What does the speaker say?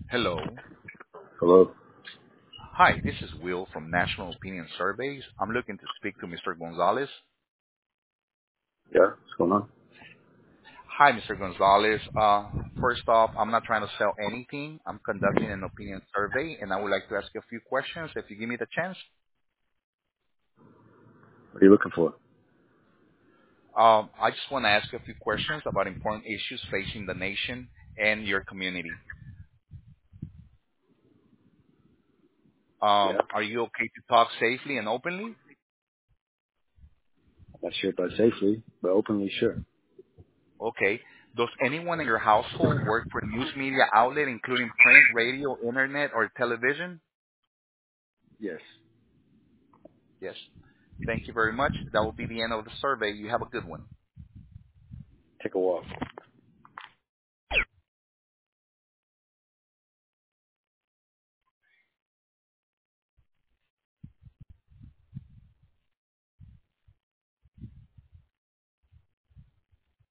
Hello. Hello? Hi, this is Will from National Opinion Surveys. I'm looking to speak to Mr. Gonzalez. Yeah, what's going on? Hi, Mr. Gonzalez. First off, I'm not trying to sell anything. I'm conducting an opinion survey, and I would like to ask you a few questions if you give me the chance. What are you looking for? I just want to ask you a few questions about important issues facing the nation and your community. Yeah, Are you okay to talk safely and openly? I'm not sure about safely, but openly, sure. Okay. Does anyone in your household work for a news media outlet, including print, radio, internet, or television? Yes. Yes. Thank you very much. That will be the end of the survey. You have a good one. Take a walk.